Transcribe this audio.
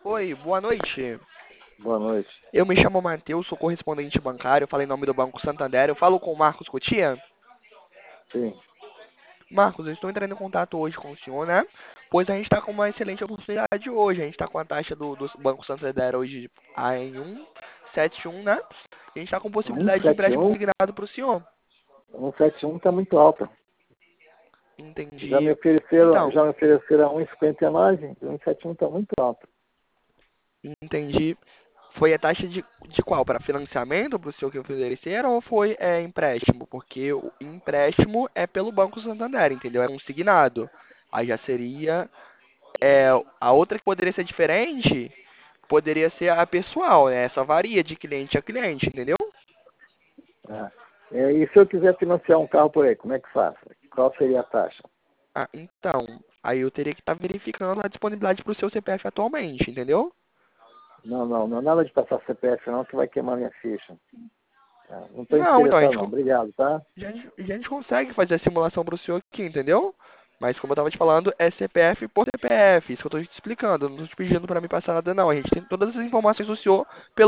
Oi, boa noite. Boa noite. Eu me chamo Matheus, sou correspondente bancário, falo em nome do Banco Santander. Eu falo com o Marcos Cotia. Sim. Marcos, eu estou entrando em contato hoje com o senhor, né? Pois a gente está com uma excelente oportunidade hoje. A gente está com a taxa do Banco Santander hoje em 1,71, né? E a gente está com possibilidade de empréstimo 171, consignado para o senhor. 171 está muito alta. Já me Entendi. ofereceram, Então, já me ofereceram 1,59, 171 está muito alta. entendi. Foi a taxa de qual? Para financiamento, para o senhor que ofereceram, ou foi empréstimo? Porque o empréstimo é pelo Banco Santander, entendeu? É um consignado. Aí já seria. É, a outra que poderia ser diferente, poderia ser a pessoal, né? Essa varia de cliente a cliente, entendeu? Né? E se eu quiser financiar um carro por aí, como é que faço? Qual seria a taxa? Ah, então, aí eu teria que estar verificando a disponibilidade para o seu CPF atualmente, entendeu? Não, nada de passar CPF não, que vai queimar minha ficha. Não estou Não, então, interessado não, obrigado, tá? a gente consegue fazer a simulação para o senhor aqui, entendeu? Mas como eu estava te falando, é CPF por CPF, isso que eu estou te explicando. Eu não estou te pedindo para me passar nada, não. A gente tem todas as informações do senhor pelo